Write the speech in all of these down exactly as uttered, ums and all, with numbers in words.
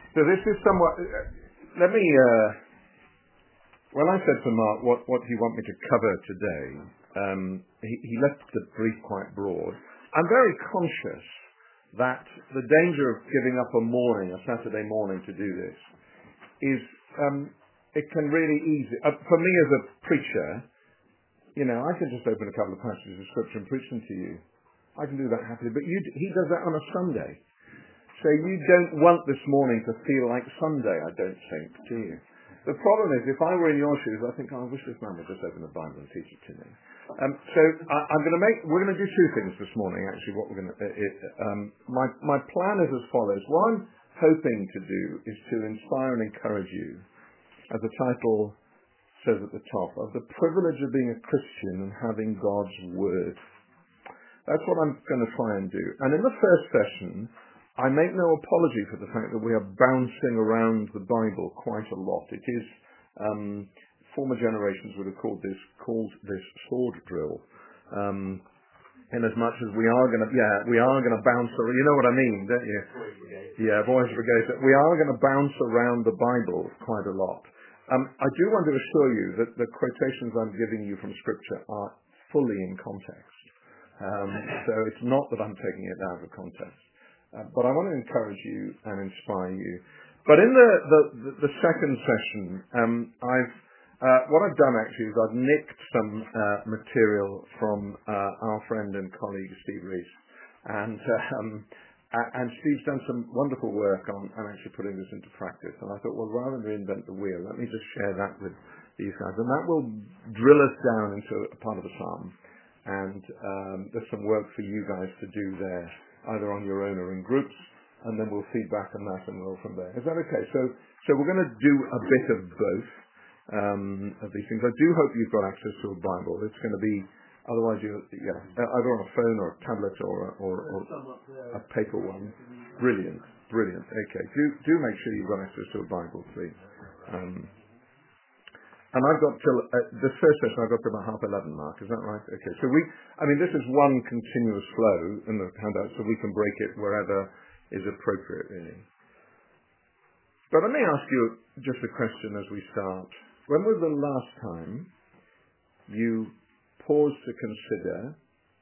So this is somewhat. Uh, let me. Uh, when I said to Mark, "What what do you want me to cover today?" Um, he, he left the brief quite broad. I'm very conscious that the danger of giving up a morning, a Saturday morning, to do this is um, it can really easy. Uh, for me as a preacher, you know, I can just open a couple of passages of scripture and preach them to you. I can do that happily, but you, he does that on a Sunday. So you don't want this morning to feel like Sunday, I don't think, do you? The problem is, if I were in your shoes, I think, oh, I wish this man would just open the Bible and teach it to me. Um, so I, I'm going to make, we're going to do two things this morning, actually, what we're going to, uh, it, um, my, my plan is as follows. What I'm hoping to do is to inspire and encourage you, as the title says at the top, of the privilege of being a Christian and having God's Word. That's what I'm going to try and do. And in the first session, I make no apology for the fact that we are bouncing around the Bible quite a lot. It is, um, former generations would have called this called this sword drill. Um, in as much as we are going to, yeah, we are going to bounce around. You know what I mean, don't you? Yeah, Boys Brigade. We are going to bounce around the Bible quite a lot. Um, I do want to assure you that the quotations I'm giving you from Scripture are fully in context. Um, so it's not that I'm taking it out of context. Uh, but I want to encourage you and inspire you. But in the, the, the, the second session, um, I've uh, what I've done actually is I've nicked some uh, material from uh, our friend and colleague Steve Reese, and uh, um, and Steve's done some wonderful work on, on actually putting this into practice. And I thought, well, rather than reinvent the wheel, let me just share that with these guys, and that will drill us down into a part of the psalm. And um, there's some work for you guys to do there, either on your own or in groups, and then we'll feed back on that and roll from there. Is that okay? So so we're going to do a bit of both um, of these things. I do hope you've got access to a Bible. It's going to be, otherwise, you yeah, either on a phone or a tablet or, a, or, or a paper one. Brilliant, brilliant. Okay, do do make sure you've got access to a Bible, please. Um, And I've got till, uh, the first session I've got to about half eleven, Mark, is that right? Okay, so we, I mean, this is one continuous flow in the handout, so we can break it wherever is appropriate, really. But let me ask you just a question as we start. When was the last time you paused to consider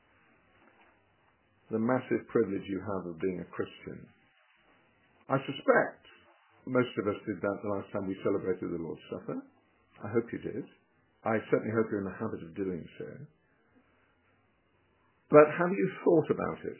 the massive privilege you have of being a Christian? I suspect most of us did that the last time we celebrated the Lord's Supper. I hope you did. I certainly hope you're in the habit of doing so. But have you thought about it?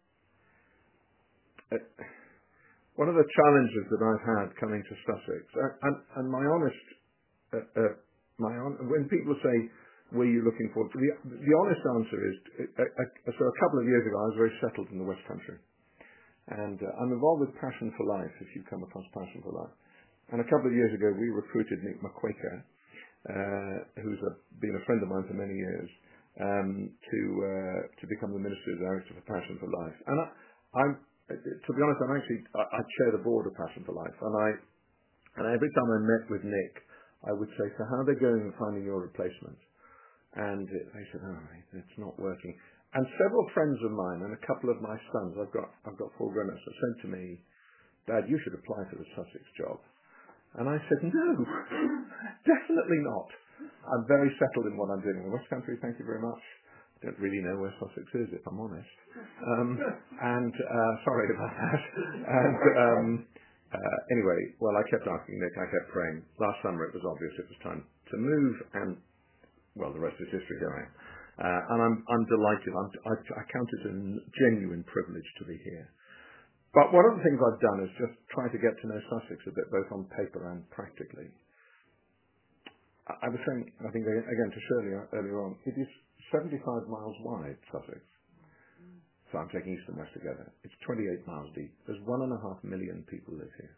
Uh, one of the challenges that I've had coming to Sussex, uh, and, and my honest, uh, uh, my on, when people say, were you looking for, the, the honest answer is, uh, uh, so a couple of years ago I was very settled in the West Country. And uh, I'm involved with Passion for Life, if you come across Passion for Life. And a couple of years ago, we recruited Nick McQuaker, uh, who's a, been a friend of mine for many years, um, to uh, to become the Ministry Director for Passion for Life. And I, I'm, to be honest, I'm actually I, I chair the board of Passion for Life, and I and every time I met with Nick, I would say, "So how are they going in finding your replacement?" And they said, "Oh, it's not working." And several friends of mine and a couple of my sons, I've got I've got four grown-ups, have said to me, "Dad, you should apply for the Sussex job." And I said, no, definitely not. I'm very settled in what I'm doing in the West Country, thank you very much. I don't really know where Sussex is, if I'm honest. Um, and, uh, sorry about that. And um, uh, anyway, well, I kept asking Nick, I kept praying. Last summer it was obvious it was time to move, and, well, the rest is history going. Uh, and I'm, I'm delighted. I'm, I, I count it a genuine privilege to be here. But one of the things I've done is just try to get to know Sussex a bit, both on paper and practically. I, I was saying, I think again to Shirley earlier on, it is seventy-five miles wide, Sussex. So I'm taking east and west together. It's twenty-eight miles deep. There's one and a half million people live here.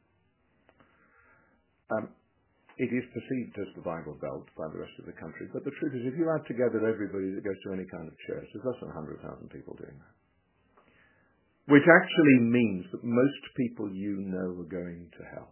Um, it is perceived as the Bible Belt by the rest of the country, but the truth is, if you add together everybody that goes to any kind of church, there's less than one hundred thousand people doing that. Which actually means that most people you know are going to hell.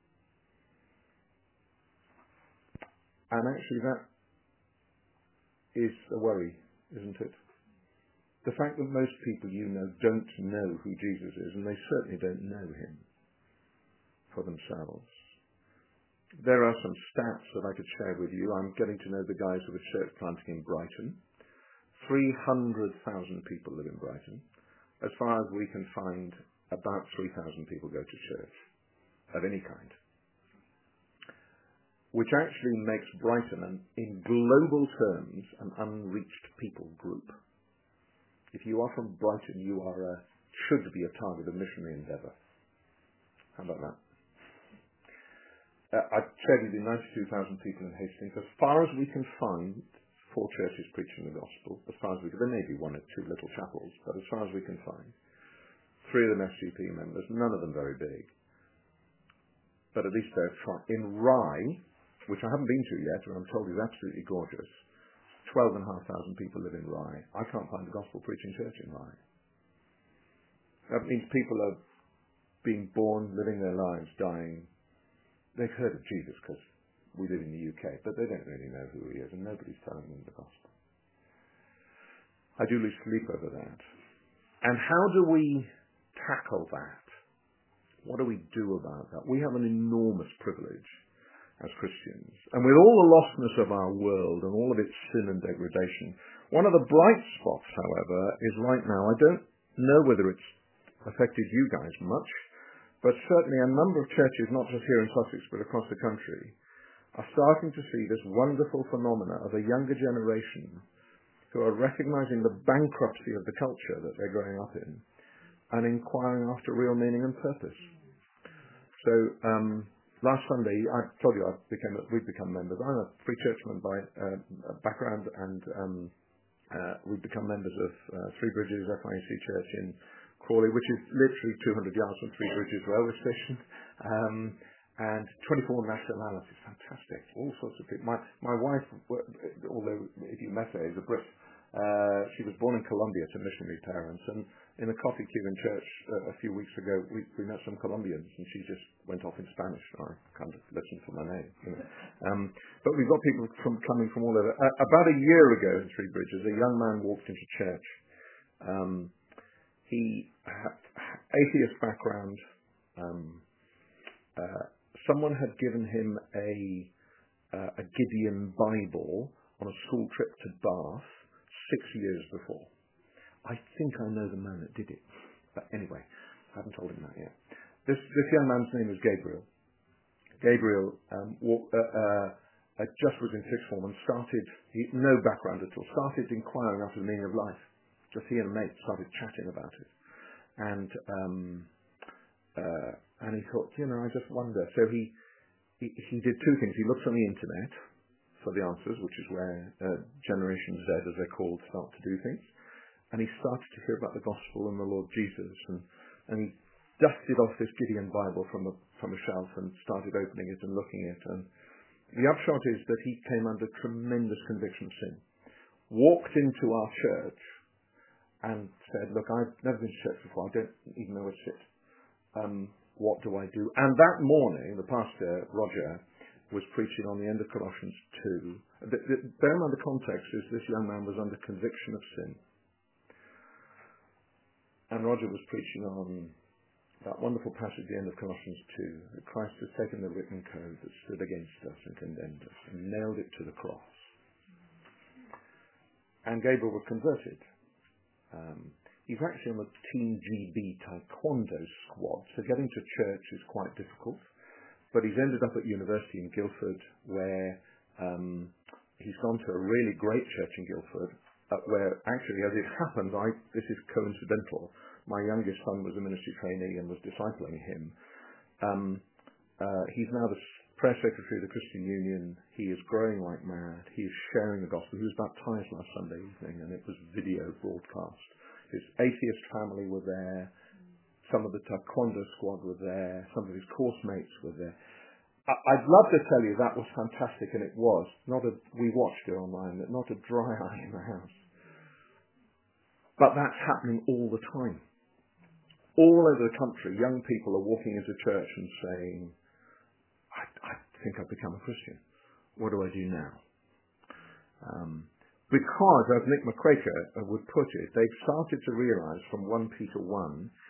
And actually that is a worry, isn't it? The fact that most people you know don't know who Jesus is, and they certainly don't know him. for themselves. There are some stats that I could share with you. I'm getting to know the guys who are church planting in Brighton. three hundred thousand people live in Brighton. As far as we can find, about three thousand people go to church of any kind, which actually makes Brighton, an, in global terms, an unreached people group. If you are from Brighton, you are a, should be a target of missionary endeavour. How about that? Uh, I've shared with you ninety-two thousand people in Hastings. As far as we can find, four churches preaching the gospel. As far as we can, there may be one or two little chapels, but as far as we can find, three of them S G P members, none of them very big. But at least they're trying. In Rye, which I haven't been to yet, and I'm told is absolutely gorgeous, twelve and a half thousand people live in Rye. I can't find a gospel preaching church in Rye. That means people are being born, living their lives, dying. They've heard of Jesus because we live in the U K, but they don't really know who he is, and nobody's telling them the gospel. I do lose sleep over that. And how do we tackle that? What do we do about that? We have an enormous privilege as Christians. And with all the lostness of our world and all of its sin and degradation, one of the bright spots, however, is right now, I don't know whether it's affected you guys much, but certainly a number of churches, not just here in Sussex, but across the country, are starting to see this wonderful phenomena of a younger generation who are recognizing the bankruptcy of the culture that they're growing up in and inquiring after real meaning and purpose. So um, last Sunday, I told you I became, we'd become members. I'm a free churchman by uh, background, and um, uh, we've become members of uh, Three Bridges F I E C Church in Crawley, which is literally two hundred yards from Three Bridges railway station, um, and twenty-four nationalities. Fantastic. All sorts of people. My, my wife, although if you met her, is a Brit. Uh, she was born in Colombia to missionary parents, and in a coffee queue in church uh, a few weeks ago, we, we met some Colombians, and she just went off in Spanish. I kind of listened for my name. You know. um, but we've got people from coming from all over. Uh, about a year ago in Three Bridges, a young man walked into church. Um, He had atheist background. Um, uh, someone had given him a uh, a Gideon Bible on a school trip to Bath six years before. I think I know the man that did it, but anyway, I haven't told him that yet. This this young man's name is Gabriel. Gabriel um, walk, uh, uh, uh, just was in sixth form and started, he, no background at all, started inquiring after the meaning of life. Just he and a mate started chatting about it. And um, uh, and he thought, you know, I just wonder. So he, he he did two things. He looked on the internet for the answers, which is where uh, Generation Z, as they're called, start to do things. And he started to hear about the gospel and the Lord Jesus. And, and he dusted off this Gideon Bible from a, from a shelf and started opening it and looking at it. And the upshot is that he came under tremendous conviction of sin. Walked into our church and said, look, I've never been to church before. I don't even know where to sit. Um, what do I do? And that morning, the pastor, Roger, was preaching on the end of Colossians two. The, the, bear in mind the context is this young man was under conviction of sin. And Roger was preaching on that wonderful passage at the end of Colossians two, that Christ has taken the written code that stood against us and condemned us and nailed it to the cross. And Gabriel was converted. Um, he's actually on the Team G B Taekwondo squad, so getting to church is quite difficult. But he's ended up at university in Guildford, where um, he's gone to a really great church in Guildford, uh, where actually, as it happens, I, this is coincidental, my youngest son was a ministry trainee and was discipling him. Um, uh, he's now the press secretary of the Christian Union. He is growing like mad. He is sharing the gospel. He was baptized last Sunday evening, and it was video broadcast. His atheist family were there. Some of the Taekwondo squad were there. Some of his course mates were there. I- I'd love to tell you that was fantastic, and it was. Not a, we watched it online, not a dry eye in the house. But that's happening all the time. All over the country, young people are walking into church and saying, I, I think I've become a Christian. What do I do now? Um, because, as Nick McQuaker would put it, they've started to realize from First Peter one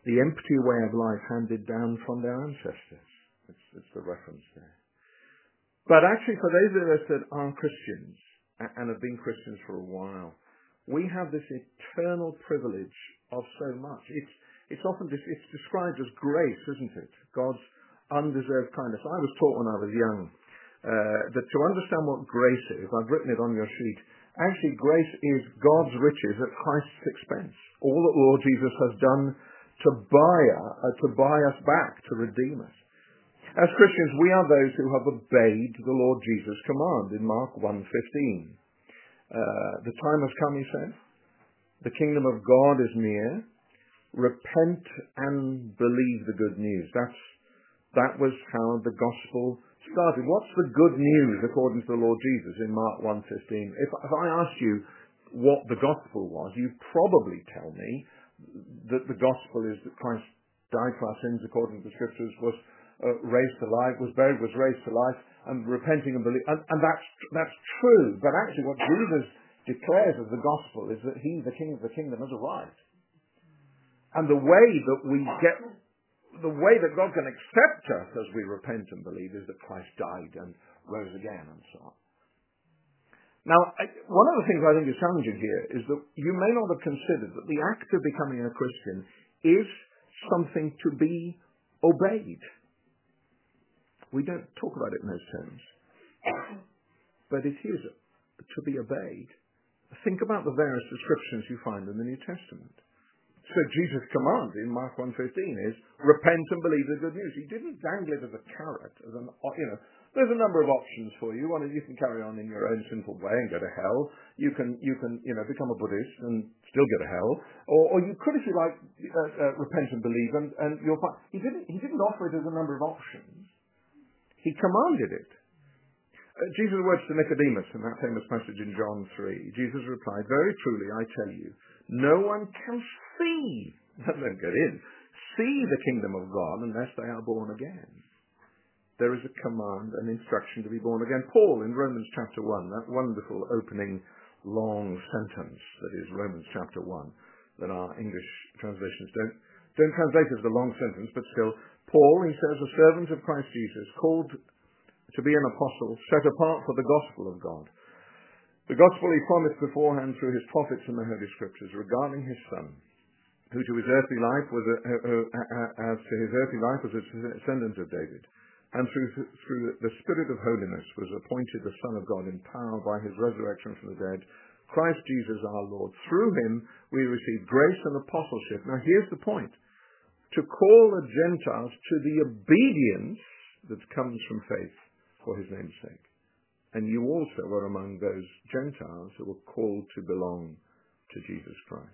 the empty way of life handed down from their ancestors. It's, it's the reference there. But actually, for those of us that are Christians and have been Christians for a while, we have this eternal privilege of so much. It's it's often it's described as grace, isn't it? God's undeserved kindness. I was taught when I was young uh, that to understand what grace is, I've written it on your sheet. Actually, grace is God's riches at Christ's expense. All that Lord Jesus has done to buy uh, to buy us back, to redeem us. As Christians, we are those who have obeyed the Lord Jesus' command in Mark one fifteen. Uh, the time has come, he said. The kingdom of God is near. Repent and believe the good news. That's that was how the gospel started. What's the good news according to the Lord Jesus in Mark one fifteen? If, if I asked you what the gospel was, you'd probably tell me that the gospel is that Christ died for our sins according to the scriptures, was uh, raised to life, was buried, was raised to life, and repenting and believing. And, and that's that's true. But actually what Jesus declares as the gospel is that he, the King of the kingdom, has arrived. And the way that we get, the way that God can accept us as we repent and believe is that Christ died and rose again and so on. Now, one of the things I think is challenging here is that you may not have considered that the act of becoming a Christian is something to be obeyed. We don't talk about it in those terms. But it is to be obeyed. Think about the various descriptions you find in the New Testament. So Jesus' command in Mark one fifteen is, repent and believe the good news. He didn't dangle it as a carrot, as an, you know, there's a number of options for you. One is you can carry on in your own sinful way and go to hell. You can, you can, you know, become a Buddhist and still go to hell. Or, or you could, if you like, uh, uh, repent and believe, and, and you'll find, he didn't, he didn't offer it as a number of options. He commanded it. Uh, Jesus' words to Nicodemus in that famous passage in John three. Jesus replied, very truly, I tell you, no one can see, let them get in, see the kingdom of God unless they are born again. There is a command, an instruction to be born again. Paul in Romans chapter one, that wonderful opening long sentence that is Romans chapter one, that our English translations don't, don't translate as a long sentence, but still, Paul, he says, a servant of Christ Jesus, called to be an apostle, set apart for the gospel of God. The gospel he promised beforehand through his prophets in the Holy Scriptures regarding his Son, who to his earthly life was a, a, a, a, as to his earthly life was a descendant of David, and through through the Spirit of holiness was appointed the Son of God in power by his resurrection from the dead, Christ Jesus our Lord. Through him we receive grace and apostleship. Now here's the point: to call the Gentiles to the obedience that comes from faith for his name's sake. And you also were among those Gentiles who were called to belong to Jesus Christ.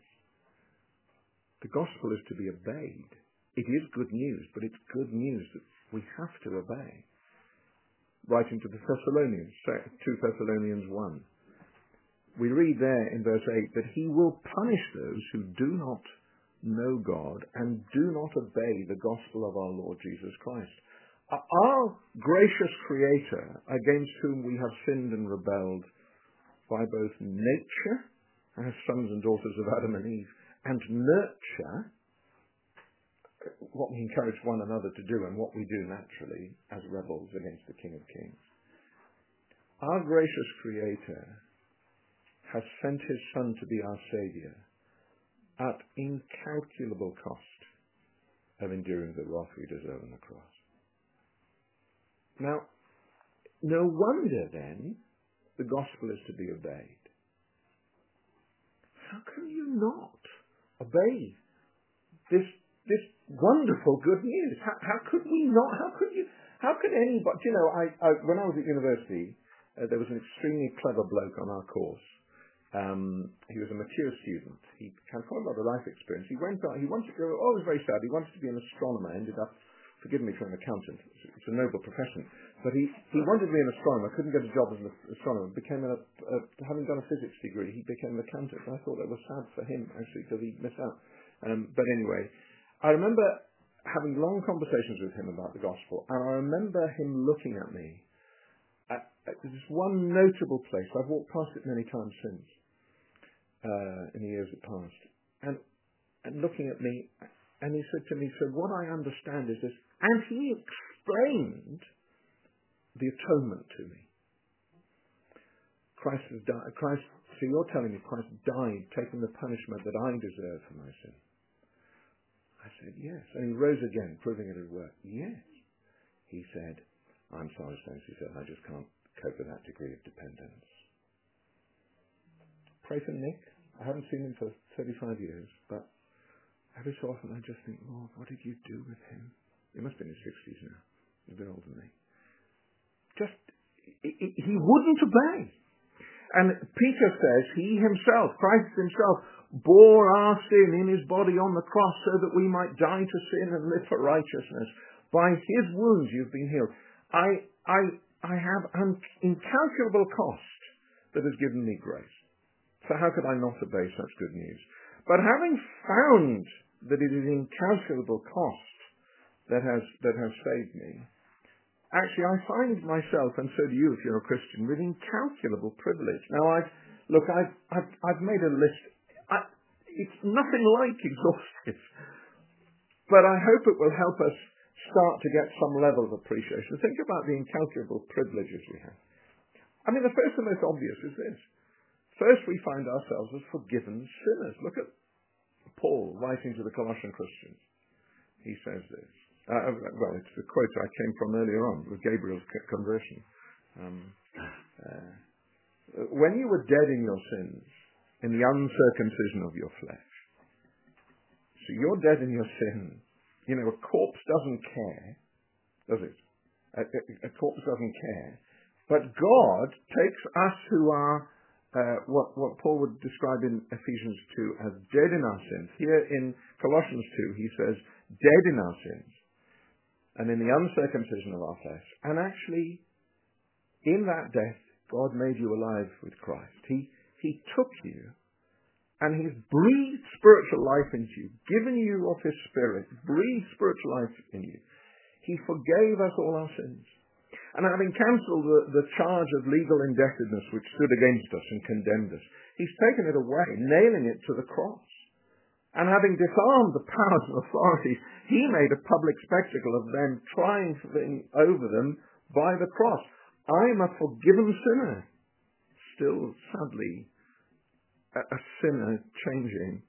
The gospel is to be obeyed. It is good news, but it's good news that we have to obey. Writing to the Thessalonians, two Thessalonians one, we read there in verse eight that he will punish those who do not know God and do not obey the gospel of our Lord Jesus Christ. Our gracious Creator, against whom we have sinned and rebelled by both nature, as sons and daughters of Adam and Eve, and nurture, what we encourage one another to do and what we do naturally as rebels against the King of Kings. Our gracious Creator has sent his Son to be our Saviour at incalculable cost of enduring the wrath we deserve on the cross. Now, no wonder then the gospel is to be obeyed. How can you not obey this this wonderful good news? How, how could we not? How could you? How could anybody? You know, I, I when I was at university, uh, there was an extremely clever bloke on our course. Um, he was a mature student. He had quite a lot of life experience. He went out. He wanted to go. Oh, it was very sad. He wanted to be an astronomer. Ended up. Forgive me for an accountant. It's a noble profession. But he, he wanted to be an astronomer, couldn't get a job as an astronomer, became a, a, having done a physics degree, he became an accountant. And I thought that was sad for him, actually, because he missed out. Um, but anyway, I remember having long conversations with him about the gospel, and I remember him looking at me at, at this one notable place. I've walked past it many times since, uh, in the years that passed, and, and looking at me, and he said to me, so what I understand is this. And he explained the atonement to me. Christ has died. Christ, so you're telling me Christ died, taking the punishment that I deserve for my sin. I said, yes. And he rose again, proving it had worked. Yes. He said, I'm sorry, Stones. He said, I just can't cope with that degree of dependence. Pray for Nick. I haven't seen him for thirty-five years, but every so often I just think, Lord, what did you do with him? He must be in his sixties now. He's a bit older than me. Just, he, he wouldn't obey. And Peter says he himself, Christ himself, bore our sin in his body on the cross so that we might die to sin and live for righteousness. By his wounds you've been healed. I, I, I have an incalculable cost that has given me grace. So how could I not obey such good news? But having found that it is incalculable cost that has, that has saved me, actually, I find myself, and so do you if you're a Christian, with incalculable privilege. Now, I've, look, I've, I've, I've made a list. I, it's nothing like exhaustive, but I hope it will help us start to get some level of appreciation. Think about the incalculable privileges we have. I mean, the first and most obvious is this. First, we find ourselves as forgiven sinners. Look at Paul writing to the Colossian Christians. He says this. Uh, well, it's the quote I came from earlier on with Gabriel's conversion. Um, uh, when you were dead in your sins, in the uncircumcision of your flesh, so you're dead in your sin. You know, a corpse doesn't care, does it? A, a, a corpse doesn't care. But God takes us who are uh, what, what Paul would describe in Ephesians two as dead in our sins. Here in Colossians two, he says, dead in our sins. And in the uncircumcision of our flesh. And actually, in that death, God made you alive with Christ. He, he took you, and he's breathed spiritual life into you, given you of his Spirit, breathed spiritual life in you. He forgave us all our sins. And having cancelled the, the charge of legal indebtedness which stood against us and condemned us, he's taken it away, nailing it to the cross. And having disarmed the powers and authorities, he made a public spectacle of them, triumphing over them by the cross. I'm a forgiven sinner. Still, sadly, a, a sinner changing.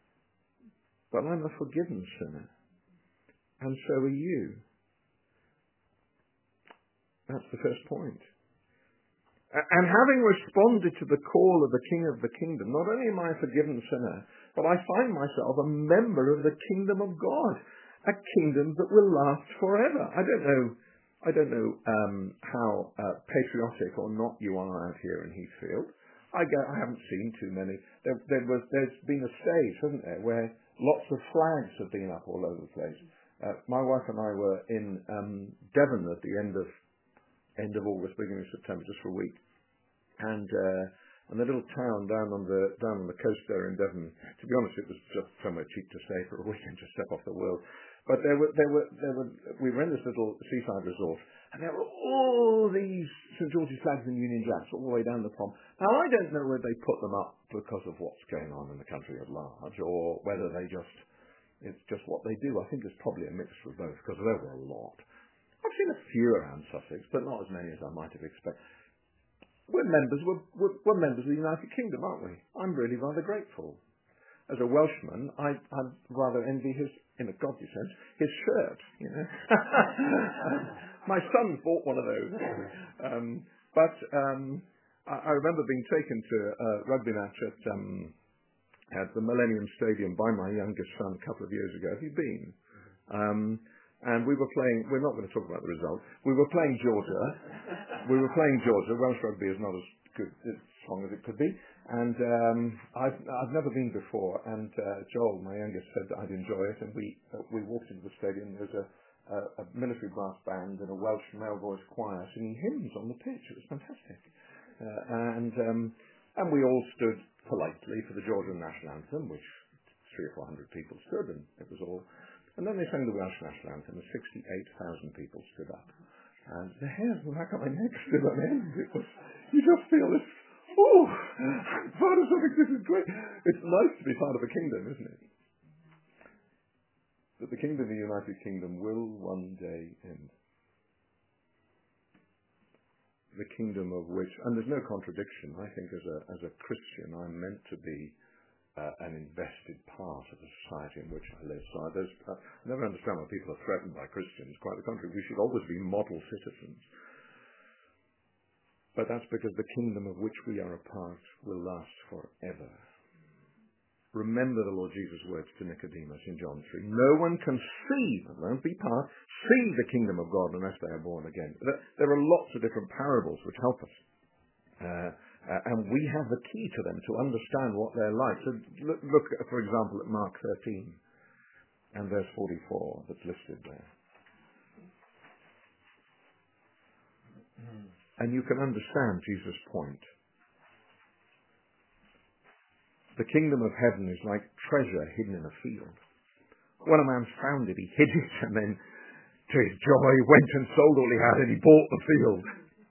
But I'm a forgiven sinner. And so are you. That's the first point. And having responded to the call of the King of the Kingdom, not only am I a forgiven sinner, but I find myself a member of the kingdom of God, a kingdom that will last forever. I don't know, I don't know um, how uh, patriotic or not you are out here in Heathfield. I, go, I haven't seen too many. There, there was, there's been a stage, hasn't there, where lots of flags have been up all over the place. Uh, my wife and I were in um, Devon at the end of end of August, beginning of September, just for a week, and uh, and the little town down on the down on the coast there in Devon. To be honest, it was just somewhere cheap to stay for a weekend, just step off the world. But there were there were there were we were in this little seaside resort, and there were all these Saint George's flags and Union Jacks all the way down the prom. Now I don't know whether they put them up because of what's going on in the country at large, or whether they just it's just what they do. I think there's probably a mixture of both, because there were a lot. I've seen a few around Sussex, but not as many as I might have expected. We're members, we're, we're, we're members of the United Kingdom, aren't we? I'm really rather grateful. As a Welshman, I, I rather envy his, in a godly sense, his shirt, you know. My son bought one of those. Um, but um, I, I remember being taken to a rugby match at, um, at the Millennium Stadium by my youngest son a couple of years ago. Have you been? Um, And we were playing, we're not going to talk about the result, we were playing Georgia. We were playing Georgia. Welsh rugby is not as good, as strong as it could be. And um, I've, I've never been before. And uh, Joel, my youngest, said that I'd enjoy it. And we uh, we walked into the stadium. There was a, a, a military brass band and a Welsh male voice choir singing hymns on the pitch. It was fantastic. Uh, and um, and we all stood politely for the Georgian national anthem, which three or four hundred people stood, and it was all... And then they sang the Welsh national anthem, and sixty-eight thousand people stood up. And the hairs on the back of my neck stood on end. It was, you just feel this, oh, I'm part of something, this is great. It's nice to be part of a kingdom, isn't it? that the kingdom of the United Kingdom will one day end. The kingdom of which, and there's no contradiction, I think as a as a Christian I'm meant to be uh, an invested part of the society in which I live. So I, uh, I never understand why people are threatened by Christians. Quite the contrary, we should always be model citizens. But that's because the kingdom of which we are a part will last forever. Remember the Lord Jesus' words to Nicodemus in John three. No one can see, won't be part, see the kingdom of God unless they are born again. There are lots of different parables which help us. Uh, uh, and we have the key to them to understand what they're like. So look, look, for example, at Mark thirteen and verse forty-four that's listed there. And you can understand Jesus' point. The kingdom of heaven is like treasure hidden in a field. When a man found it, he hid it, and then, to his joy, went and sold all he had, and he bought the field.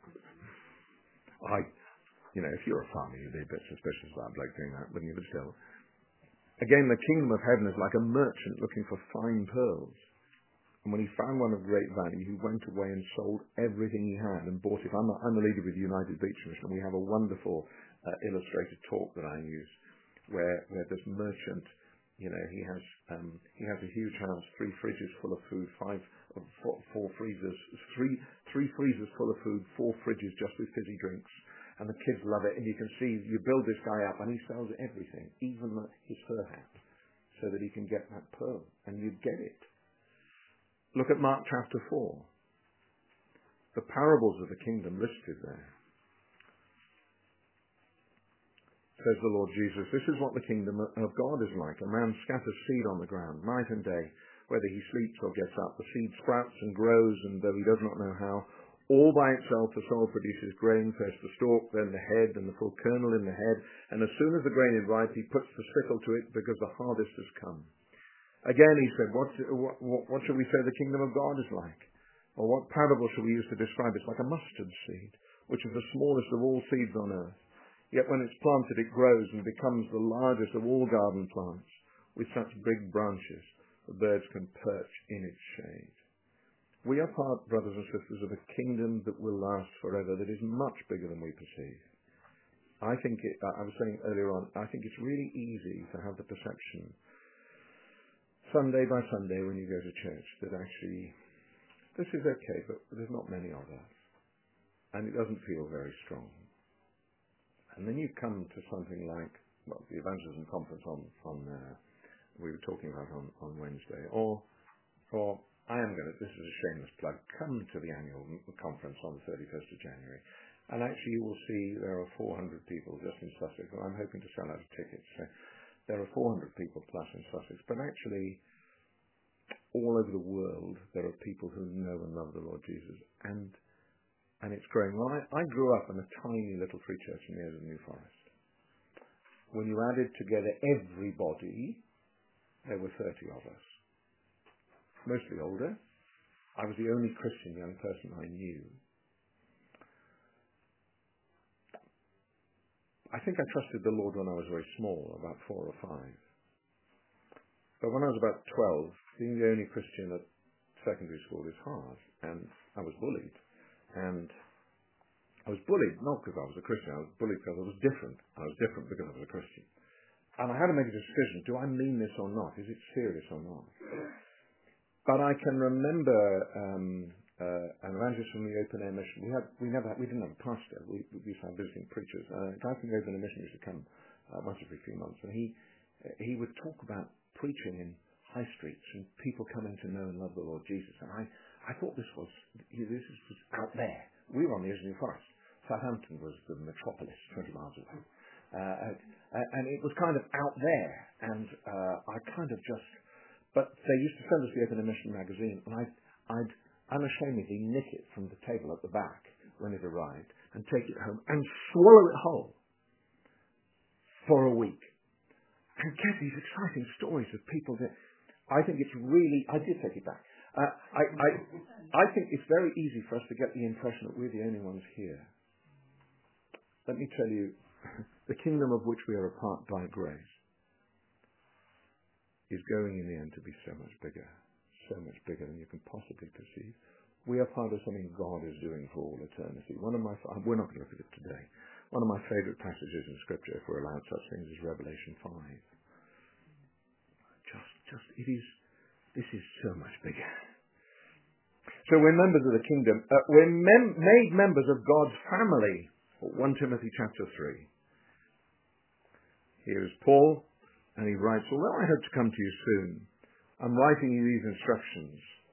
I, you know, if you're a farmer, you'd be a bit suspicious about a bloke doing that, wouldn't you? But still. Again, the kingdom of heaven is like a merchant looking for fine pearls. And when he found one of great value, he went away and sold everything he had and bought it. I'm a, I'm a leader with United Beach Mission, and we have a wonderful uh, illustrated talk that I use. Where, where this merchant, you know, he has um, he has a huge house, three fridges full of food, five, four, four freezers, three three freezers full of food, four fridges just with fizzy drinks, and the kids love it. And you can see you build this guy up, and he sells everything, even his fur hat, so that he can get that pearl, and you get it. Look at Mark chapter four. The parables of the kingdom listed there. Says the Lord Jesus, this is what the kingdom of God is like. A man scatters seed on the ground night and day. Whether he sleeps or gets up, the seed sprouts and grows, and though he does not know how, all by itself the soil produces grain, first the stalk, then the head, and the full kernel in the head. And as soon as the grain is ripe, he puts the sickle to it, because the harvest has come. Again he said, what, what, what shall we say the kingdom of God is like? Or what parable shall we use to describe it? It's like a mustard seed, which is the smallest of all seeds on earth. Yet when it's planted, it grows and becomes the largest of all garden plants. With such big branches, the birds can perch in its shade. We are part, brothers and sisters, of a kingdom that will last forever, that is much bigger than we perceive. I think, it, I was saying earlier on, I think it's really easy to have the perception, Sunday by Sunday when you go to church, that actually, this is okay, but there's not many of us. And it doesn't feel very strong. And then you come to something like, well, the evangelism conference on, on uh, we were talking about on, on Wednesday, or, or I am going to, this is a shameless plug, come to the annual conference on the thirty-first of January. And actually you will see there are four hundred people just in Sussex, and I'm hoping to sell out tickets. So there are four hundred people plus in Sussex, but actually all over the world there are people who know and love the Lord Jesus, and And it's growing. Well, I, I grew up in a tiny little free church in the edge of New Forest. When you added together everybody, there were thirty of us. Mostly older. I was the only Christian young person I knew. I think I trusted the Lord when I was very small, about four or five. But when I was about twelve, being the only Christian at secondary school is hard, and I was bullied. And I was bullied, not because I was a Christian, I was bullied because I was different. I was different because I was a Christian. And I had to make a decision, do I mean this or not? Is it serious or not? But I can remember um, uh, an evangelist from the Open Air Mission. We had, we never, had, we didn't have a pastor. We, we used to have visiting preachers. Uh, a guy from the Open Air Mission used to come uh, once every few months, and he he would talk about preaching in high streets and people coming to know and love the Lord Jesus. And I, I thought this was this was out there. We were on the edge of New Forest. Southampton was the metropolis, twenty miles away, uh, and it was kind of out there. And uh, I kind of just. But they used to send us the Open Air Mission magazine, and I'd, I'd unashamedly nick it from the table at the back when it arrived and take it home and swallow it whole for a week and get these exciting stories of people that I think it's really, I did take it back. Uh, I, I, I think it's very easy for us to get the impression that we're the only ones here. Let me tell you, the kingdom of which we are a part by grace is going in the end to be so much bigger, so much bigger than you can possibly perceive. We are part of something God is doing for all eternity. One of my, we're not going to look at it today. One of my favourite passages in Scripture, if we're allowed such things, is Revelation five. Just, just, it is, this is so much bigger. So we're members of the kingdom. Uh, we're mem- made members of God's family. First Timothy chapter three. Here is Paul, and he writes, although I hope to come to you soon, I'm writing you these instructions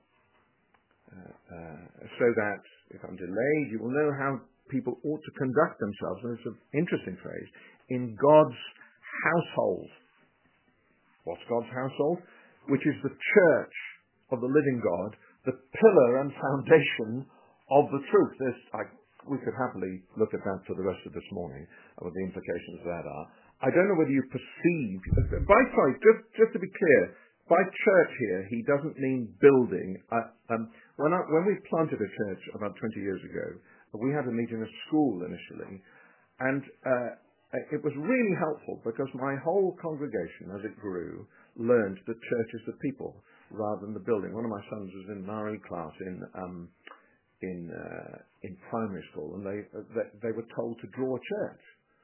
uh, uh, so that if I'm delayed, you will know how people ought to conduct themselves, and it's an interesting phrase, in God's household. What's God's household? Which is the church of the living God, the pillar and foundation of the truth. There's, I, we could happily look at that for the rest of this morning, and what the implications of that are. I don't know whether you perceive, by sorry, just, just to be clear, by church here, he doesn't mean building. Uh, um, when, I, when we planted a church about twenty years ago, we had a meeting in a school initially, and uh, it was really helpful because my whole congregation, as it grew, learned that church is the people rather than the building. One of my sons was in an R E class in um, in uh, in primary school, and they, uh, they they were told to draw a church.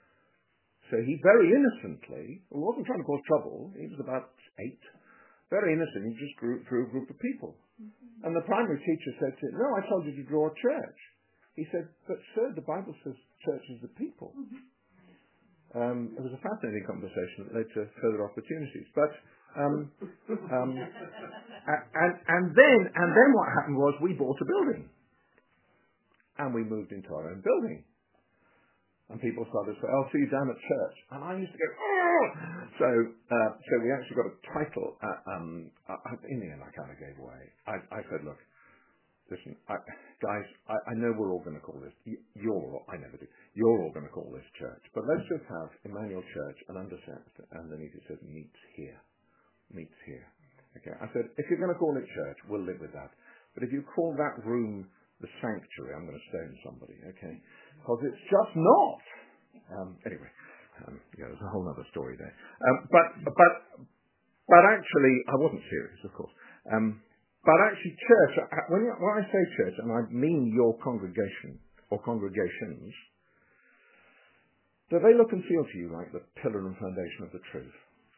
So he very innocently, he wasn't trying to cause trouble. He was about eight, very innocent. He just drew, drew a group of people, mm-hmm. and the primary teacher said to him, "No, I told you to draw a church." He said, "But sir, the Bible says church is the people." Mm-hmm. Um, it was a fascinating conversation that led to further opportunities. But um, um, and and then and then what happened was we bought a building, and we moved into our own building, and people started to say, "I'll see you down at church," and I used to go, "Oh!" So uh, so we actually got a title. At, um, I, in the end, I kind of gave way. I, I said, "Look. Listen, I, guys, I, I know we're all going to call this, you're all, I never do, you're all going to call this church, but let's just have Emmanuel Church and underneath, underneath it says meets here, meets here. Okay, I said, if you're going to call it church, we'll live with that. But if you call that room the sanctuary, I'm going to stone somebody, okay? Because it's just not. Um, anyway, um, yeah, there's a whole other story there. Um, but, but, but actually, I wasn't serious, of course. Um, But actually, church, when, you, when I say church, and I mean your congregation or congregations, do they look and feel to you like the pillar and foundation of the truth?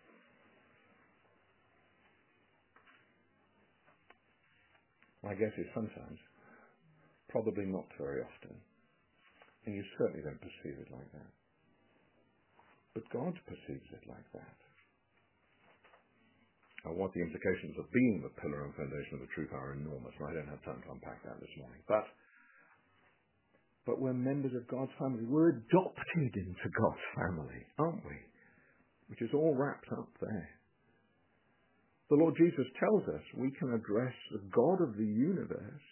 My guess is sometimes, probably not very often, and you certainly don't perceive it like that. But God perceives it like that. And what the implications of being the pillar and foundation of the truth are enormous, and I don't have time to unpack that this morning. But, but we're members of God's family. We're adopted into God's family, aren't we? Which is all wrapped up there. The Lord Jesus tells us we can address the God of the universe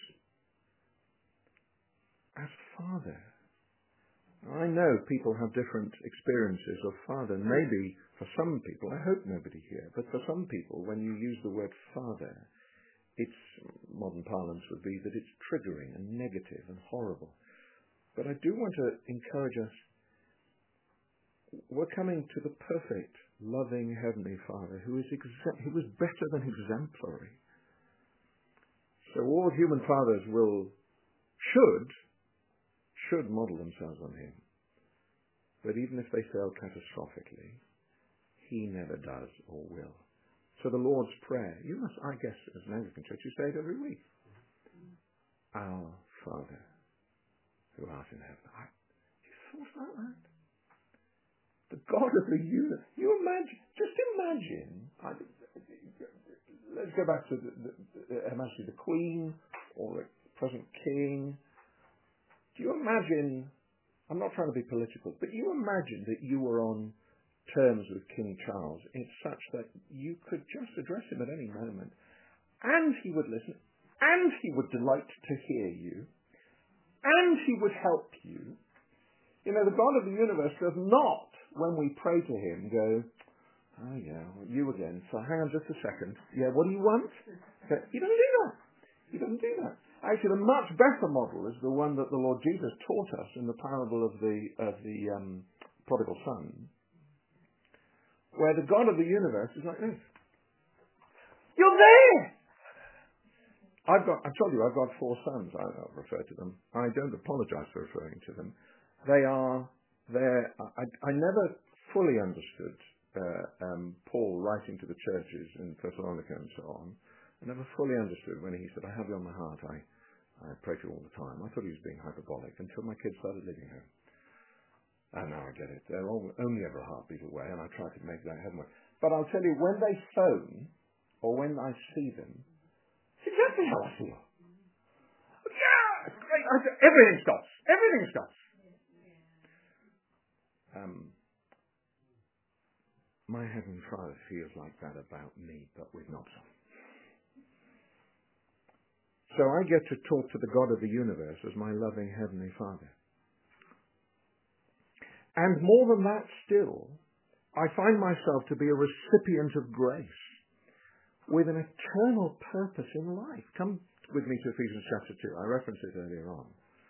as Father. I know people have different experiences of Father. Maybe for some people, I hope nobody here, but for some people, when you use the word Father, its modern parlance would be that it's triggering and negative and horrible. But I do want to encourage us. We're coming to the perfect, loving Heavenly Father who is exa- who is better than exemplary. So all human fathers will, should, should model themselves on him. But even if they fail catastrophically, he never does or will. So the Lord's Prayer, you must, I guess, as an Anglican church, you say it every week. Our Father, who art in heaven. I, you thought about that? The God of the universe. You imagine, just imagine, I, let's go back to the, the, the, imagine the Queen or the present King. Do you imagine, I'm not trying to be political, but you imagine that you were on terms with King Charles in such that you could just address him at any moment, and he would listen, and he would delight to hear you, and he would help you. You know, the God of the universe does not, when we pray to him, go, oh yeah, you again, so hang on just a second. Yeah, what do you want? He doesn't do that. He doesn't do that. Actually, the much better model is the one that the Lord Jesus taught us in the parable of the of the um, prodigal son, where the God of the universe is like this. You're there! I've got, I told you, I've got four sons. I don't refer to them. I don't apologize for referring to them. They are, they're, I, I never fully understood uh, um, Paul writing to the churches in Thessalonica and so on. I never fully understood when he said, I have you on my heart, I, I pray to you all the time. I thought he was being hyperbolic until my kids started living here. And now I get it. They're all, only ever a heartbeat away, and I try to make that heavenward. But I'll tell you, when they phone, or when I see them, it's exactly how I feel. Yeah, it's great. I, everything stops. Everything stops. Um, my Heavenly Father feels like that about me, but with not some. So I get to talk to the God of the universe as my loving Heavenly Father. And more than that still, I find myself to be a recipient of grace with an eternal purpose in life. Come with me to Ephesians chapter two. I referenced it earlier on.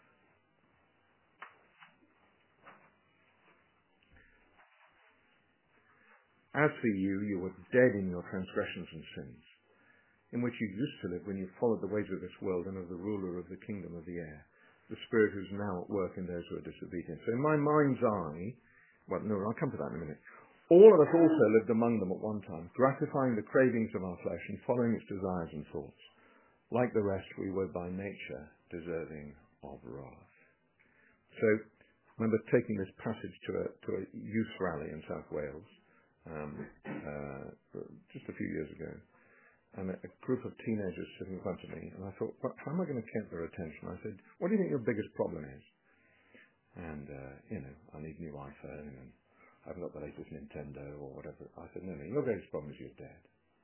As for you, you were dead in your transgressions and sins, in which you used to live when you followed the ways of this world and of the ruler of the kingdom of the air, the spirit who's now at work in those who are disobedient. So in my mind's eye, well, no, I'll come to that in a minute. All of us also lived among them at one time, gratifying the cravings of our flesh and following its desires and thoughts. Like the rest, we were by nature deserving of wrath. So, I remember taking this passage to a, to a youth rally in South Wales um, uh, just a few years ago. And a, a group of teenagers sitting in front of me, and I thought, well, how am I going to get their attention? I said, what do you think your biggest problem is? And, uh, you know, I need a new iPhone, and I haven't got the latest Nintendo, or whatever. I said, no, no, your biggest problem is you're dead.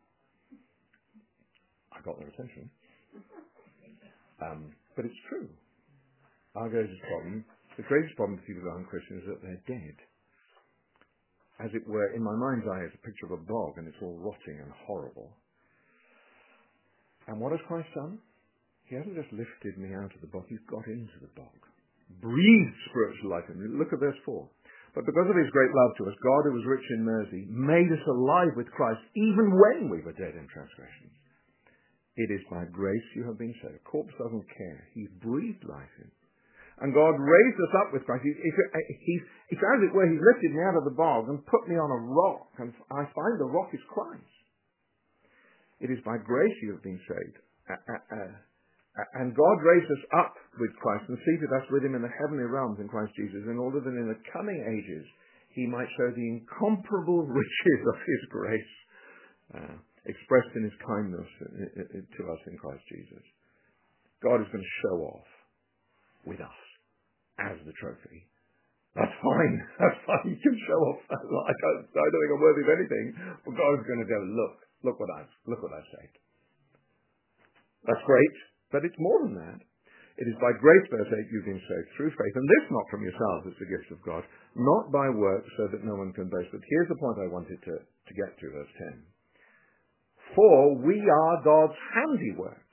I got their attention. Um, but it's true. Our greatest problem, the greatest problem with people who aren't Christians is that they're dead. As it were, in my mind's eye, is a picture of a bog, and it's all rotting and horrible. And what has Christ done? He hasn't just lifted me out of the bog, he's got into the bog. Breathed spiritual life in me. Look at verse four. But because of his great love to us, God, who was rich in mercy, made us alive with Christ, even when we were dead in transgressions. It is by grace you have been saved. A corpse doesn't care. He's breathed life in. And God raised us up with Christ. He's, he's, it's as it were, he's lifted me out of the bog and put me on a rock, and I find the rock is Christ. It is by grace you have been saved. Uh, uh, uh, and God raised us up with Christ and seated us with him in the heavenly realms in Christ Jesus, in order that in the coming ages he might show the incomparable riches of his grace, uh, expressed in his kindness to us in Christ Jesus. God is going to show off with us as the trophy. That's fine. That's fine. You can show off. I don't, I don't think I'm worthy of anything. But God is going to go, look, look what I've, look what I've saved. That's great, but it's more than that. It is by grace, verse eight, you've been saved through faith, and this not from yourselves, it's the gift of God, not by works, so that no one can boast. But here's the point I wanted to, to get to, verse ten. For we are God's handiwork,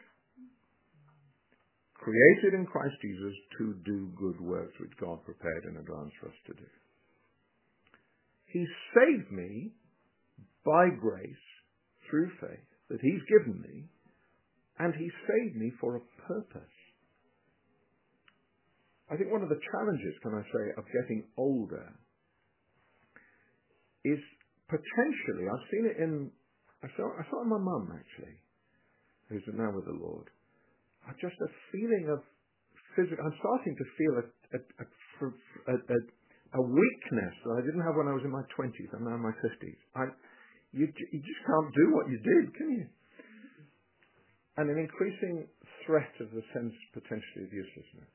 created in Christ Jesus to do good works which God prepared in advance for us to do. He saved me by grace through faith that he's given me, and he saved me for a purpose. I think one of the challenges, can I say, of getting older is potentially, I've seen it in, I saw, I saw it in my mum actually, who's now with the Lord. I just a feeling of physical, I'm starting to feel a, a, a, a, a weakness that I didn't have when I was in my twenties. I'm now in my fifties. I, you, you just can't do what you did, can you? And an increasing threat of the sense potentially of uselessness.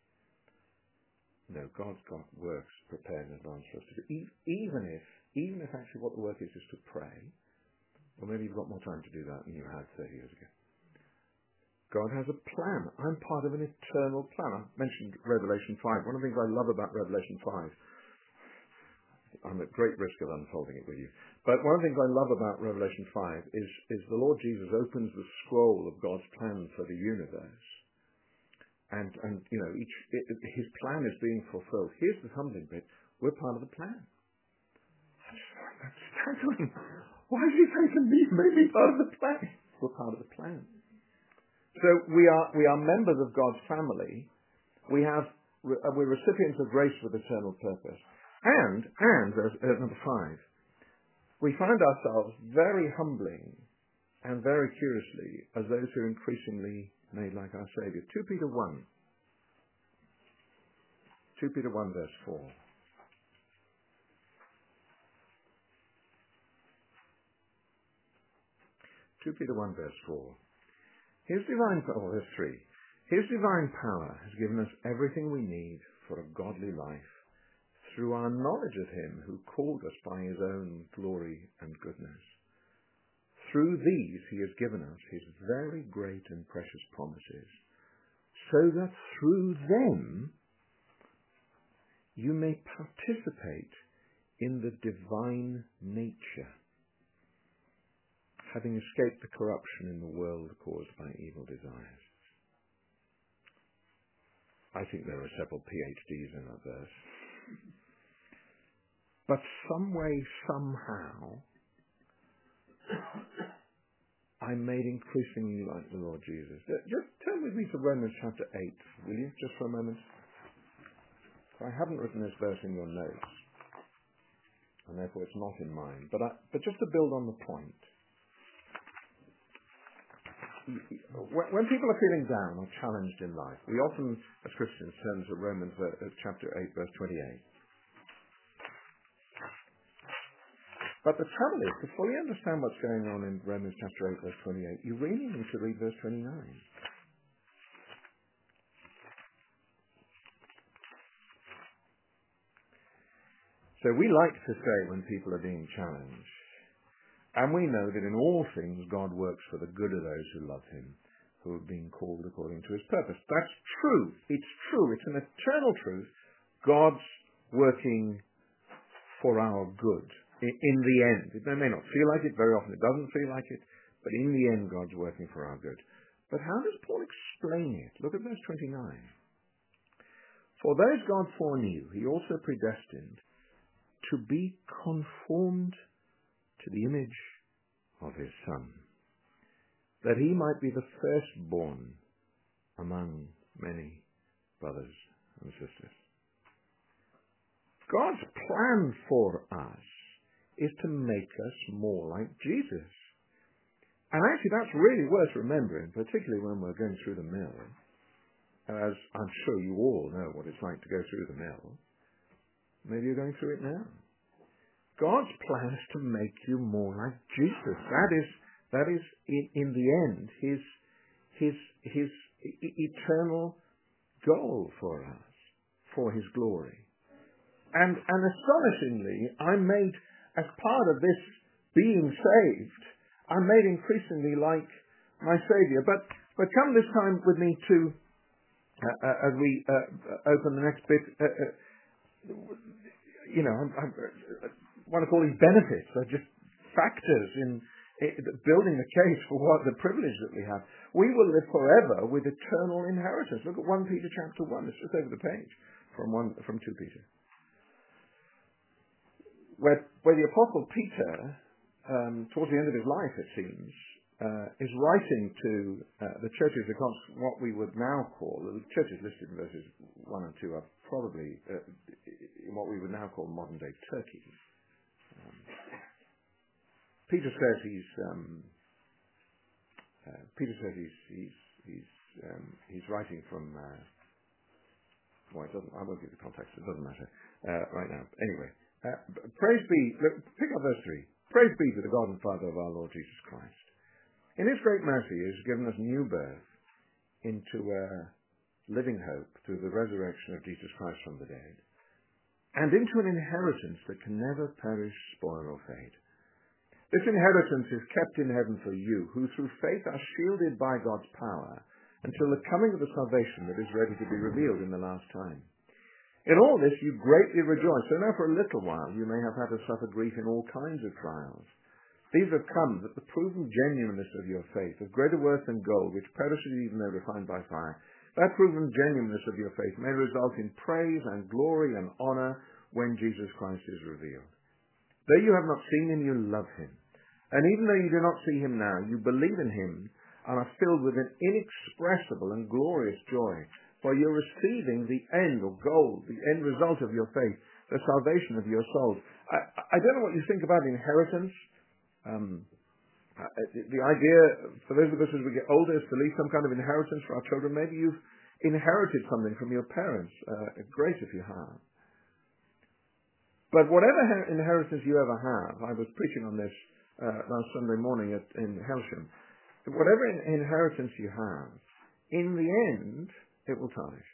No, God's got works prepared in advance for us to do. Even if, even if actually what the work is is to pray, or maybe you've got more time to do that than you had thirty years ago. God has a plan. I'm part of an eternal plan. I mentioned Revelation five. One of the things I love about Revelation five, I'm at great risk of unfolding it with you, but one of the things I love about Revelation five is, is the Lord Jesus opens the scroll of God's plan for the universe. And, and you know, each it, it, his plan is being fulfilled. Here's the humbling bit. We're part of the plan. I just find that staggering. Why is he saying to me, maybe part of the plan? We're part of the plan. So we are we are members of God's family. We have we're recipients of grace with eternal purpose. And and as, as number five, we find ourselves very humbling and very curiously as those who are increasingly made like our Saviour. Two Peter one. Two Peter one verse four. Two Peter one verse four. His divine power, oh, verse three. His divine power has given us everything we need for a godly life through our knowledge of him who called us by his own glory and goodness. Through these he has given us his very great and precious promises, so that through them you may participate in the divine nature, having escaped the corruption in the world caused by evil desires. I think there are several P H Ds in that verse. But some way, somehow, I'm made increasingly like the Lord Jesus. Just turn with me to Romans chapter eight, will you, just for a moment? I haven't written this verse in your notes, and therefore it's not in mine. But, I, but just to build on the point, when people are feeling down or challenged in life, we often, as Christians, turn to Romans uh, chapter eight, verse twenty-eight. But the trouble is, to fully understand what's going on in Romans chapter eight, verse twenty-eight, you really need to read verse twenty-nine. So we like to say when people are being challenged, and we know that in all things God works for the good of those who love him, who have been called according to his purpose. That's true. It's true. It's an eternal truth. God's working for our good. In the end. It may not feel like it. Very often it doesn't feel like it. But in the end, God's working for our good. But how does Paul explain it? Look at verse twenty-nine. For those God foreknew, he also predestined to be conformed to the image of his Son, that he might be the firstborn among many brothers and sisters. God's plan for us is to make us more like Jesus. And actually that's really worth remembering, particularly when we're going through the mill, as I'm sure you all know what it's like to go through the mill. Maybe you're going through it now. God's plan is to make you more like Jesus. That is, that is in, in the end, his, his, his e- eternal goal for us, for his glory. And, and astonishingly, I'm made, as part of this being saved, I'm made increasingly like my Saviour. But, but come this time with me to, uh, uh, as we uh, open the next bit, uh, uh, you know, I, I want to call these benefits. They're just factors in, in building the case for what the privilege that we have. We will live forever with eternal inheritance. Look at First Peter chapter one. It's just over the page from one from Second Peter. Where, where the Apostle Peter, um, towards the end of his life, it seems, uh, is writing to uh, the churches across what we would now call, the churches listed in verses one and two are probably uh, in what we would now call modern-day Turkey. Um, Peter says he's, um, uh, Peter says he's, he's, he's, um, he's writing from, uh, well, it doesn't, I won't give the context, it doesn't matter uh, right now. Anyway. Uh, praise be, look, pick up verse three. Praise be to the God and Father of our Lord Jesus Christ. In his great mercy, he has given us new birth into a living hope through the resurrection of Jesus Christ from the dead, and into an inheritance that can never perish, spoil, or fade. This inheritance is kept in heaven for you, who through faith are shielded by God's power until the coming of the salvation that is ready to be revealed in the last time. In all this you greatly rejoice, so now for a little while you may have had to suffer grief in all kinds of trials. These have come that the proven genuineness of your faith, of greater worth than gold, which perishes even though refined by fire, that proven genuineness of your faith may result in praise and glory and honor when Jesus Christ is revealed. Though you have not seen him, you love him. And even though you do not see him now, you believe in him and are filled with an inexpressible and glorious joy. For you're receiving the end or goal, the end result of your faith, the salvation of your souls. I, I don't know what you think about inheritance. Um, the, the idea, for those of us as we get older, is to leave some kind of inheritance for our children. Maybe you've inherited something from your parents. Uh, great if you have. But whatever inheritance you ever have, I was preaching on this uh, last Sunday morning at, in Helsham. Whatever in, inheritance you have, in the end, it will tarnish.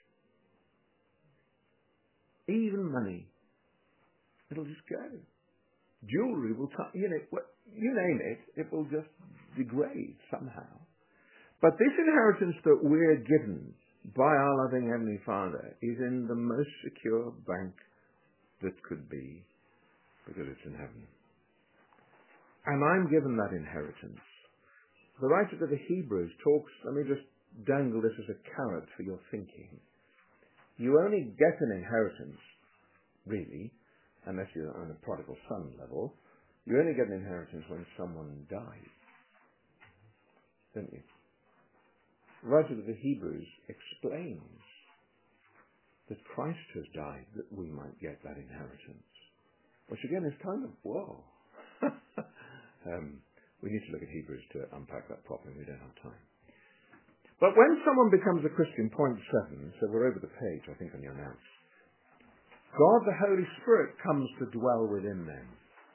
Even money, it'll just go. Jewelry will, t- you know, what, you name it, it will just degrade somehow. But this inheritance that we're given by our loving Heavenly Father is in the most secure bank that could be, because it's in heaven. And I'm given that inheritance. The writer to the Hebrews talks, let me just dangle this as a carrot for your thinking. You only get an inheritance, really, unless you're on a prodigal son level, you only get an inheritance when someone dies, don't you? The writer to the Hebrews explains that Christ has died that we might get that inheritance. Which again is kind of, whoa. um, we need to look at Hebrews to unpack that properly. We don't have time. But when someone becomes a Christian, point seven, so we're over the page, I think, on your notes. God, the Holy Spirit, comes to dwell within them.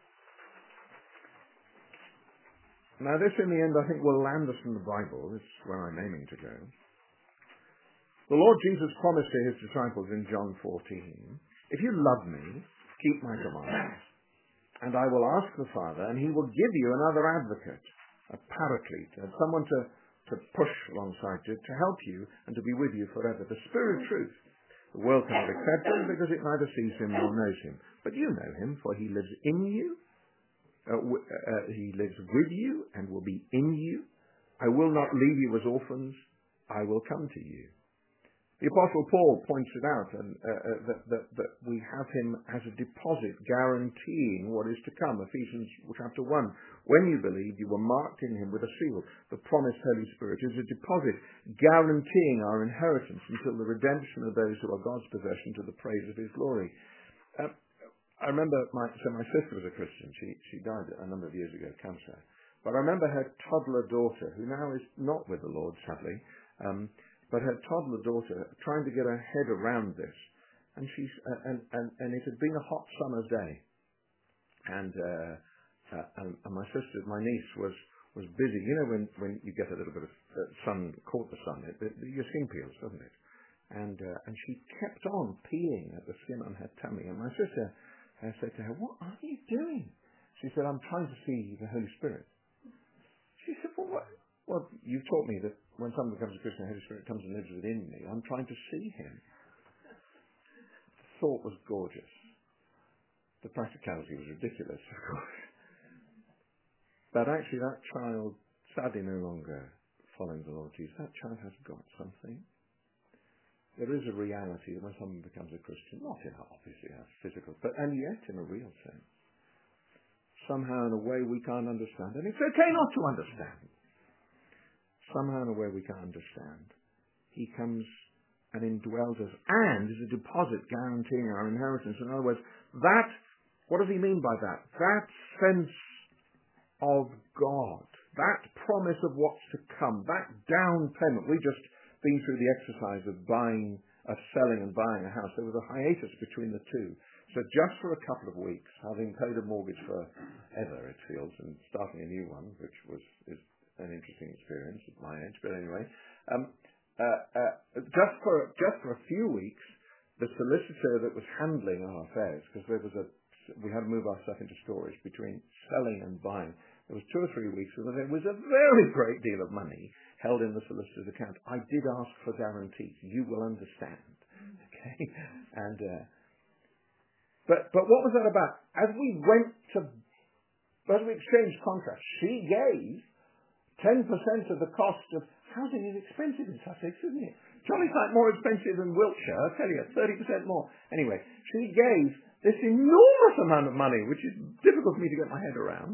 Now this, in the end, I think will land us in the Bible. This is where I'm aiming to go. The Lord Jesus promised to his disciples in John fourteen, if you love me, keep my commandments, and I will ask the Father, and he will give you another advocate, a paraclete, and someone to, to push alongside you, to help you, and to be with you forever, the Spirit of truth. The world cannot accept him because it neither sees him nor knows him. But you know him, for he lives in you, uh, w- uh, he lives with you, and will be in you. I will not leave you as orphans, I will come to you. The Apostle Paul points it out, and uh, uh, that, that, that we have him as a deposit guaranteeing what is to come. Ephesians chapter one. When you believed, you were marked in him with a seal. The promised Holy Spirit is a deposit guaranteeing our inheritance until the redemption of those who are God's possession to the praise of his glory. Uh, I remember, my, so my sister was a Christian. She, she died a number of years ago of cancer. But I remember her toddler daughter, who now is not with the Lord, sadly, um, but her toddler daughter trying to get her head around this, and she's uh, and, and and it had been a hot summer's day, and uh, uh, and, and my sister, my niece, was was busy. You know, when when you get a little bit of uh, sun, caught the sun, it, it, your skin peels, doesn't it? And uh, and she kept on peeling at the skin on her tummy, and my sister uh, said to her, "What are you doing?" She said, "I'm trying to see the Holy Spirit." She said, "Well, what?" Well, you've taught me that when someone becomes a Christian, the Holy Spirit comes and lives within me. I'm trying to see him. The thought was gorgeous. The practicality was ridiculous, of course. But actually that child, sadly no longer following the Lord Jesus, that child has got something. There is a reality that when someone becomes a Christian, not in a, obviously a physical, but and yet in a real sense, somehow in a way we can't understand. And it's okay not to understand. Somehow in a way we can't understand. He comes and indwells us and is a deposit guaranteeing our inheritance. In other words, that, what does he mean by that? That sense of God, that promise of what's to come, that down payment. We've just been through the exercise of buying, of selling and buying a house. There was a hiatus between the two. So just for a couple of weeks, having paid a mortgage for ever, it feels, and starting a new one, which was is an interesting experience at my age, but anyway, um, uh, uh, just for just for a few weeks, the solicitor that was handling our affairs, because there was a, we had to move our stuff into storage between selling and buying. There was two or three weeks, and there was a very great deal of money held in the solicitor's account. I did ask for guarantees. You will understand, okay? And uh, but but what was that about? As we went to, as we exchanged contracts, she gave ten percent of the cost of housing is expensive in Sussex, isn't it? Jolly sight more expensive than Wiltshire, I tell you, thirty percent more. Anyway, she gave this enormous amount of money, which is difficult for me to get my head around,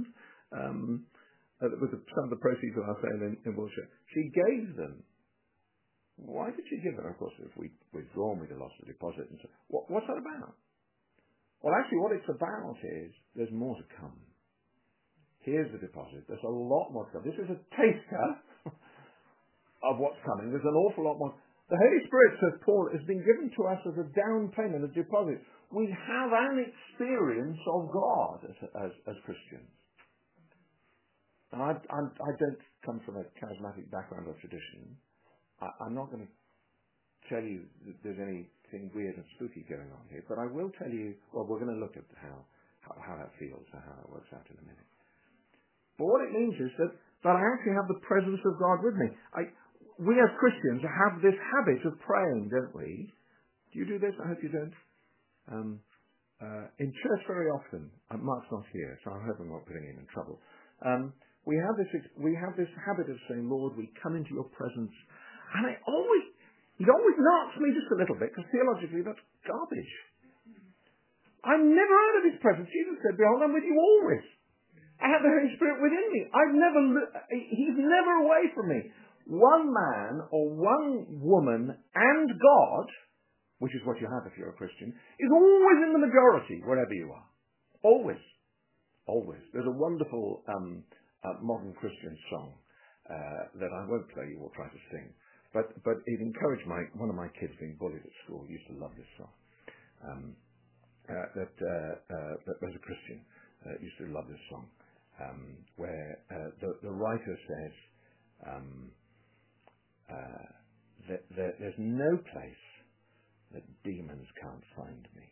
um, uh, with the, some of the proceeds of our sale in, in Wiltshire. She gave them. Why did she give them? Of course, if we withdrawn, we'd have lost the deposit. And so, what, what's that about? Well, actually, what it's about is there's more to come. Here's the deposit. There's a lot more to come. This is a taster of what's coming. There's an awful lot more. The Holy Spirit, says Paul, has been given to us as a down payment, a deposit. We have an experience of God as, as, as Christians. And I, I, I don't come from a charismatic background or tradition. I, I'm not going to tell you that there's anything weird and spooky going on here, but I will tell you, well, we're going to look at how, how, how that feels and how it works out in a minute. But what it means is that, that I actually have the presence of God with me. I, we as Christians have this habit of praying, don't we? Do you do this? I hope you don't. Um, uh, in church very often, uh, Mark's not here, so I hope I'm not putting him in trouble. Um, we have this we have this habit of saying, Lord, we come into your presence. And I always, it always knocks me just a little bit, because theologically that's garbage. I'm never out of his presence. Jesus said, behold, I'm with you always. I have the Holy Spirit within me. I've never, he's never away from me. One man or one woman and God, which is what you have if you're a Christian, is always in the majority wherever you are. Always. Always. There's a wonderful um, uh, modern Christian song uh, that I won't play you or try to sing, but but it encouraged my one of my kids being bullied at school. He used to love this song. Um, uh, that uh, uh, that was a Christian. Uh, used to love this song, um, where uh, the the writer says um, uh, that, that there's no place that demons can't find me.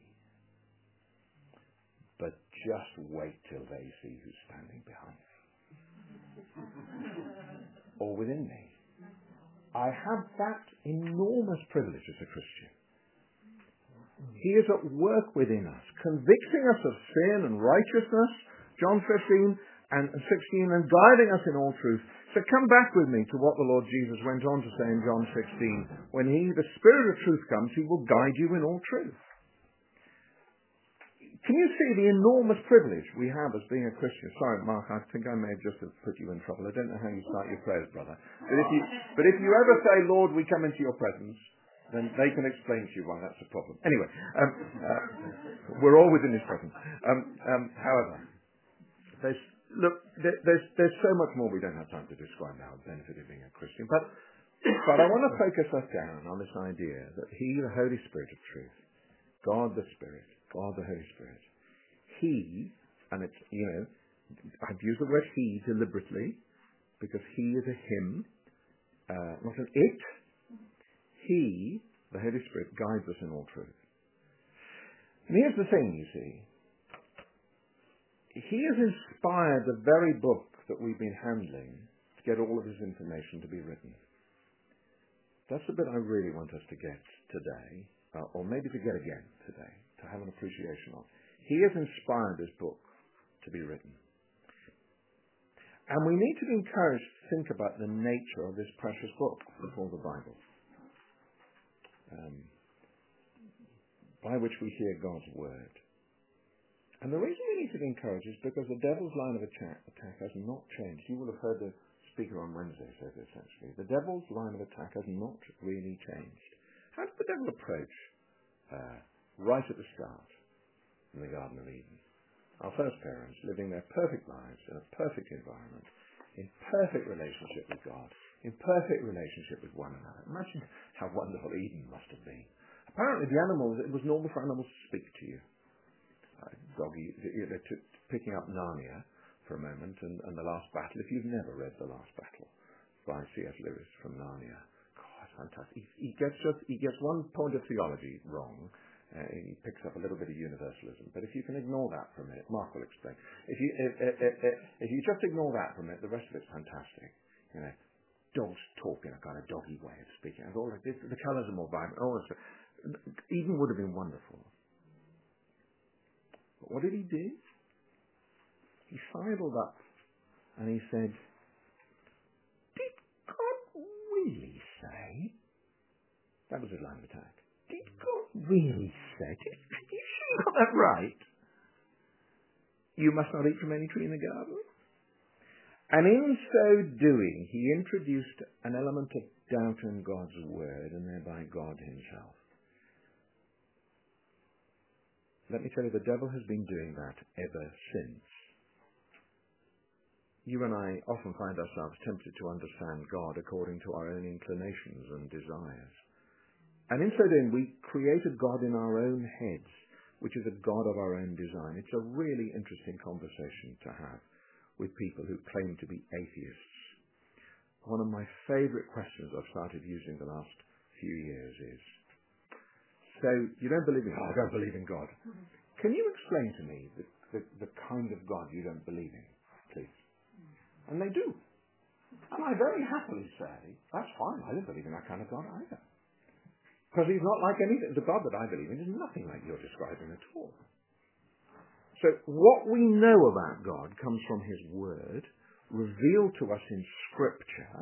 But just wait till they see who's standing behind me. Or within me. I have that enormous privilege as a Christian. He is at work within us, convicting us of sin and righteousness, John fifteen and sixteen, and guiding us in all truth. So come back with me to what the Lord Jesus went on to say in John sixteen. When he, the Spirit of truth, comes, he will guide you in all truth. Can you see the enormous privilege we have as being a Christian? Sorry, Mark, I think I may have just have put you in trouble. I don't know how you start your prayers, brother. But if you, but if you ever say, Lord, we come into your presence, then they can explain to you why that's a problem. Anyway, um, uh, we're all within his presence. Um, um, however, there's, look, there, there's, there's so much more we don't have time to describe now, the benefit of being a Christian. But, but I want to focus us down on this idea that he, the Holy Spirit of truth, God the Spirit, God the Holy Spirit, he, and it's, you know, I've used the word he deliberately because he is a him, uh, not an it. He, the Holy Spirit, guides us in all truth. And here's the thing, you see. He has inspired the very book that we've been handling to get all of his information to be written. That's the bit I really want us to get today, uh, or maybe to get again today, to have an appreciation of. He has inspired this book to be written. And we need to be encouraged to think about the nature of this precious book called the Bible, um, by which we hear God's word. And the reason we need to be encouraged is because the devil's line of attack, attack has not changed. You will have heard the speaker on Wednesday say this, actually. The devil's line of attack has not really changed. How did the devil approach uh, right at the start in the Garden of Eden? Our first parents living their perfect lives in a perfect environment, in perfect relationship with God, in perfect relationship with one another. Imagine how wonderful Eden must have been. Apparently the animals, it was normal for animals to speak to you. Uh, doggy, they're t- picking up Narnia for a moment, and, and The Last Battle. If you've never read The Last Battle by C S Lewis from Narnia, God, it's fantastic. He, he gets just, he gets one point of theology wrong. Uh, he picks up a little bit of universalism, but if you can ignore that for a minute, Mark will explain. If you if, if, if, if you just ignore that for a minute, the rest of it's fantastic. You know, dogs talk in a kind of doggy way of speaking, and all of this, the colours are more vibrant. All this, Eden would have been wonderful. But what did he do? He sidled up and he said, "Did God really say?" That was his line of attack. Did God really say? Did, did you sure got that right? You must not eat from any tree in the garden? And in so doing, he introduced an element of doubt in God's word and thereby God himself. Let me tell you, the devil has been doing that ever since. You and I often find ourselves tempted to understand God according to our own inclinations and desires. And in so doing, we created God in our own heads, which is a God of our own design. It's a really interesting conversation to have with people who claim to be atheists. One of my favorite questions I've started using the last few years is, so you don't believe in God? I don't believe in God. Can you explain to me the, the, the kind of God you don't believe in, please? And they do. And I very happily say, that's fine, I don't believe in that kind of God either. Because he's not like anything. The God that I believe in is nothing like you're describing at all. So what we know about God comes from his word, revealed to us in Scripture.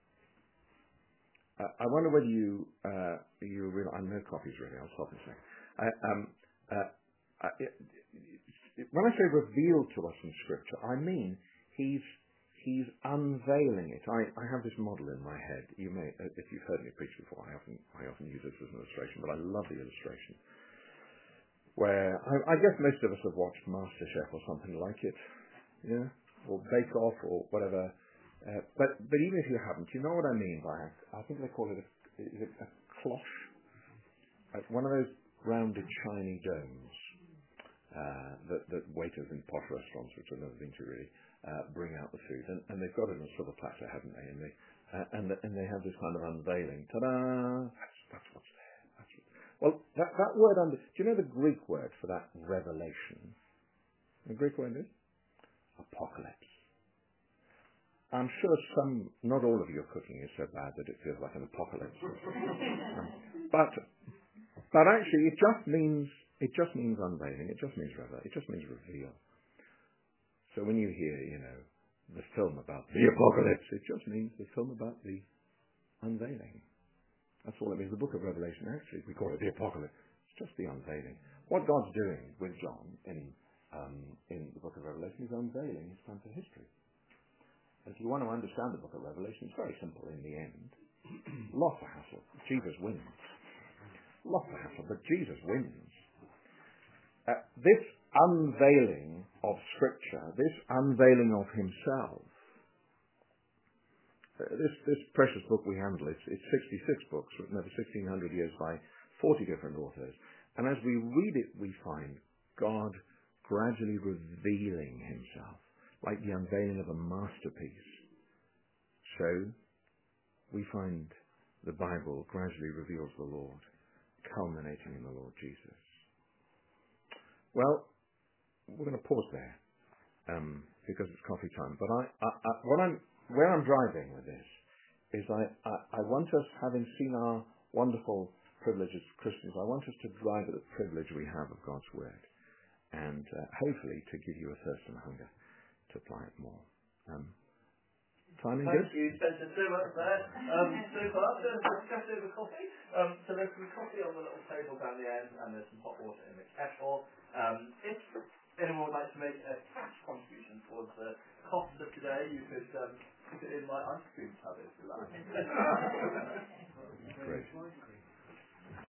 Uh, I wonder whether you, uh, you realize, I'm no copies really, I'll stop and say. I, um, uh, uh, it, it, when I say revealed to us in Scripture, I mean he's He's unveiling it. I, I have this model in my head. You may, if you've heard me preach before, I often I often use this as an illustration, but I love the illustration. Where I, I guess most of us have watched MasterChef or something like it, yeah, or Bake Off or whatever. Uh, but but even if you haven't, you know what I mean by it. I think they call it a, is it a cloche, uh, one of those rounded shiny domes uh, that that waiters in posh restaurants, which I've never been to really. Uh, bring out the food, and, and they've got it on a silver platter, haven't they? And they uh, and and they have this kind of unveiling. Ta-da! That's that's what's there. That's what, well, that that word under. Do you know the Greek word for that revelation? The Greek word is apocalypse. I'm sure some, not all of your cooking is so bad that it feels like an apocalypse. um, but but actually, it just means it just means unveiling. It just means revel. It just means reveal. So when you hear, you know, the film about the apocalypse, it just means the film about the unveiling. That's all it means. The book of Revelation, actually, we call it the apocalypse. It's just the unveiling. What God's doing with John in um, in the book of Revelation is unveiling his plan for history. If you want to understand the book of Revelation, it's very simple in the end. Lots of hassle. Jesus wins. Lots of hassle, but Jesus wins. Uh, this unveiling of Scripture, this unveiling of himself, uh, this this precious book we handle, it's, it's sixty-six books written over sixteen hundred years by forty different authors. And as we read it, we find God gradually revealing himself, like the unveiling of a masterpiece. So we find the Bible gradually reveals the Lord, culminating in the Lord Jesus. Well, we're going to pause there um, because it's coffee time. But I, I, I, what I'm, where I'm driving with this is I, I, I want us, having seen our wonderful privilege as Christians, I want us to drive at the privilege we have of God's Word, and uh, hopefully to give you a thirst and hunger to apply it more. Um, Timing Thank good? you, Spencer, so much there. Um, super. So let's discuss over coffee. Um, so there's some coffee on the little table down the end, and there's some hot water in the kettle. Um, if anyone would like to make a cash contribution towards the cost of today, you could um, put it in my ice cream tub if you like. Great.